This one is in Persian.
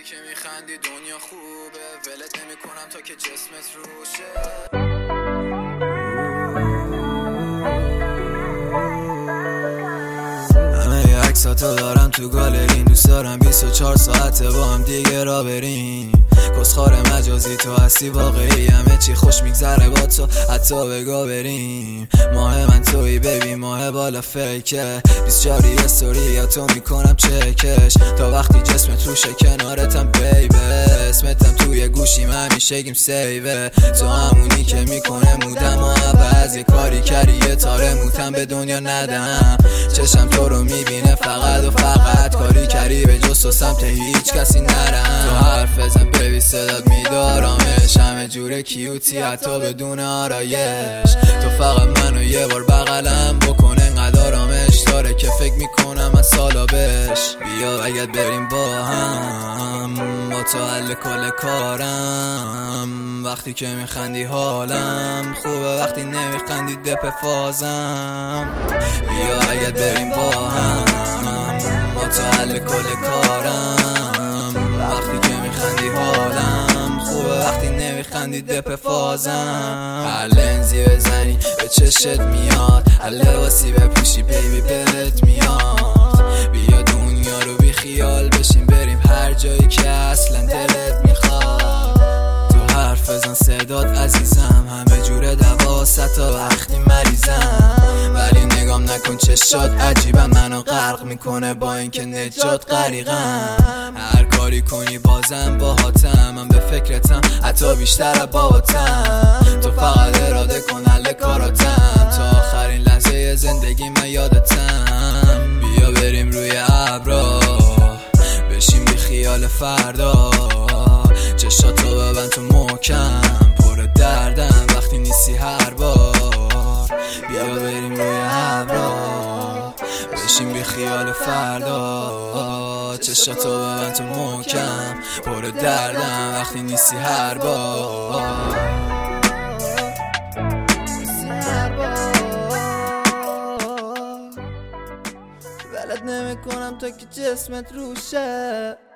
که میخندی دنیا خوبه، ولت نمیکنم تا که جسمت روشه. همه عکساتو دارم تو گالرین، دوست دارم 24 ساعته با هم دیگه را بریم. کسخار مجازی تو هستی واقعی، همه چی خوش میگذره با تو حتی بگا بریم. ماه من توی ببین، ماه بالا فیکه 24 استوری یا تو میکنم چکش تا وقتی جسمت روشه کنارتم بیبه. اسمتم توی گوشیم همیشه گیم سیوه، تو همونی که میکنه مودم و عوض. یه کاری کردی یه تاره موتم به دنیا ندم، چشم تو رو میبینه فقط و فقط. کاری کردی به جز تو سمت هیچ کسی نرم. تو حرف بزن ببین صدات میدارمش، همه جوره کیوتی حتی بدون آرایش. تو فقط منو یه بار بغلم بکن انقدر آرامش داره که فکر میکنم از سالا بهش. بیا اگه بریم با هم، با تو حل کل کارم. وقتی که میخندی حالم خوبه، وقتی نمیخندی دپ فازم. بیا اگه بریم با هم، با تو حل کل کارم. وقتی که میخندی حالم خوبه، وقتی نمیخندی دپ فازم. هر لنزی بزنی به چشت میاد، هر لباسی بپوشی بیبی بهت میاد. بیا دنیا رو بی خیال بشیم بریم هر جایی که اصلا دلت میخواد. تو حرف بزن صدات عزیزم، همه جوره دواست تا وقتی مریضم. ولی نگام نکن چشات عجیبم، منو غرق میکنه با اینکه نجات غریقم. هر کاری کنی بازم باهاتم، من به فکرتم حتی بیشتر باهاتم. تو فقط اراده کن حل کاراتم، تا آخرین لحظه زندگی من یادتم. بیا بریم روی ابرا بشیم بی خیال فردا، چشاتو ببند تو محکم پر دردم وقتی نیستی هر بار. بیا بریم روی ابرا بشیم بی خیال فردا، چشاتو ببند تو محکم پر دردم وقتی نیستی هر بار. ولت نمیکنم تا که جسمت روشه.